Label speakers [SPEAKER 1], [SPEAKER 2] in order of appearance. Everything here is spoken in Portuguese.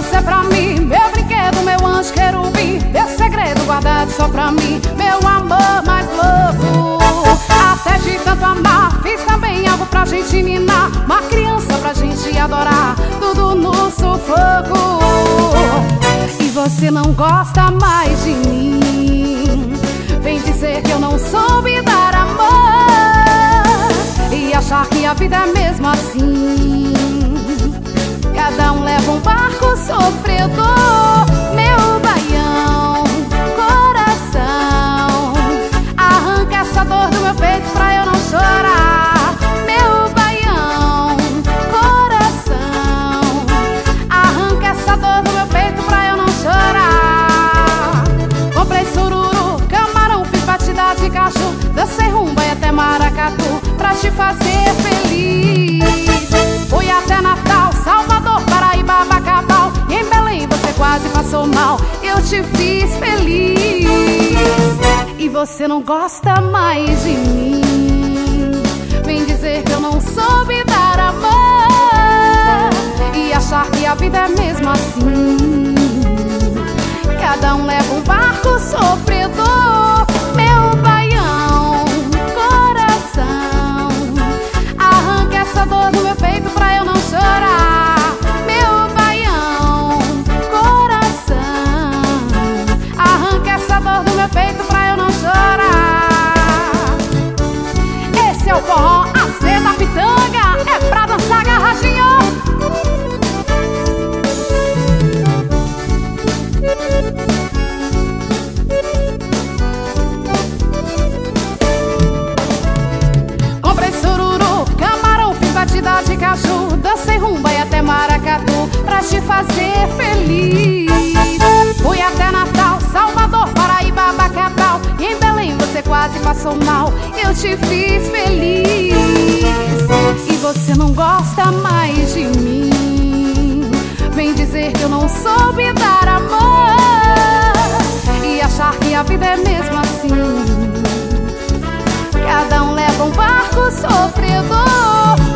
[SPEAKER 1] você pra mim, meu brinquedo, meu anjo querubim, meu segredo guardado só pra mim, meu amor mais louco. Até de tanto amar, fiz também algo pra gente ninar, uma criança pra gente adorar, tudo no sufoco. E você não gosta mais de mim, vem dizer que eu não soube dar amor e achar que a vida é mesmo assim. Cada um leva um barco sofredor, meu baião, coração, arranca essa dor do meu peito pra eu não chorar. Meu baião, coração, arranca essa dor do meu peito pra eu não chorar. Comprei sururu, camarão, fiz batida de cacho, dancei rumba e até maracatu pra te fazer feliz. Fui até Natal, Salvador, Paraíba, Bacabal, e em Belém você quase passou mal, eu te fiz feliz. E você não gosta mais de mim, vem dizer que eu não soube dar amor e achar que a vida é mesmo assim. Cada um leva um barco sofredor, meu baião, coração, arranca essa dor do meu peito pra eu não chorar. Meu baião, coração, arranca essa dor do meu peito pra eu não chorar. Esse é o forró AC da Pitanga, é pra dançar agarradinho. Comprei sururu, camarão, fiz batida de caju, dancei rumba e até maracatu pra te fazer feliz. Fui até Natal, Salvador, Paraíba, Bacabal, e em Belém você quase passou mal, eu te fiz feliz. E você não gosta mais de mim, vem dizer que eu não soube dar amor e achar que a vida é mesmo assim. Cada um leva um barco sofredor,